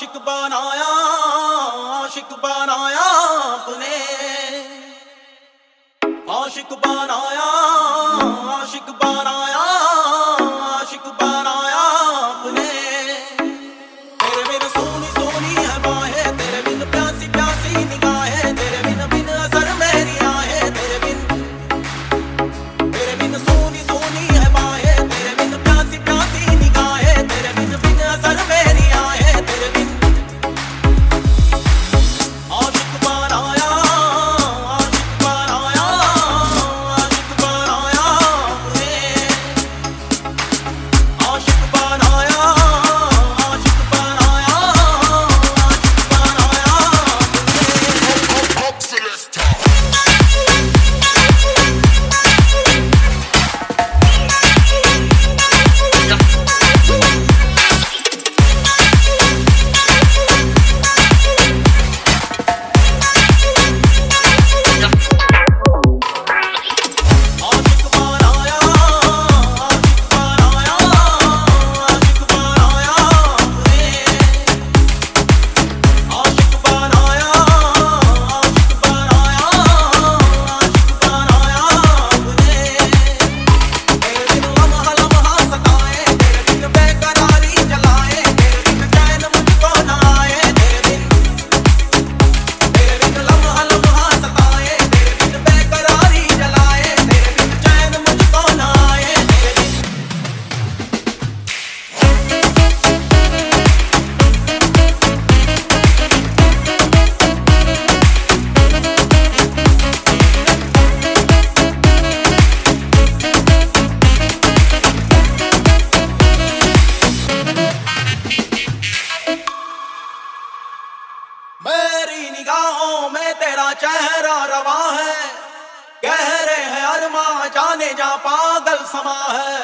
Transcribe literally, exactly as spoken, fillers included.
आशिक बनाया आशिक बनाया आपने, आशिक बनाया आशिक बनाया आशिक बनाया आपने। तेरे बिन सोनी सोनी है बाहें, तेरे बिन प्यासी प्यासी निगाहें, तेरे बिन बिन असर मेरी आहें, तेरे बिन तेरे बिन सोनी सोनी है बाहें, तेरे बिन प्यासी प्यासी निगाहें, तेरे बिन बिन असर मेरी आहें, तेरे बिन आशिक बनाया आशिक बनाया आशिक बनाया आपने, आशिक बनाया आशिक बनाया आशिक बनाया आशिक बनाया आशिक बनाया आशिक बनाया आपने, आशिक बनाया आशिक बनाया आशिक बनाया आपने। तेरे बिन लम्हा लम्हा सताए, तेरे बिन बेकरारी जलाए, तेरे बिन चैन मुझको न आए, तेरे बिन तेरे बिन लम्हा लम्हा सताए, तेरे बिन बेकरारी जलाए, तेरे बिन चैन मुझको न आए, तेरे बिन मेरी निगाहों में तेरा चेहरा रवा है, गहरे है अरमा जाने जा पागल समा है।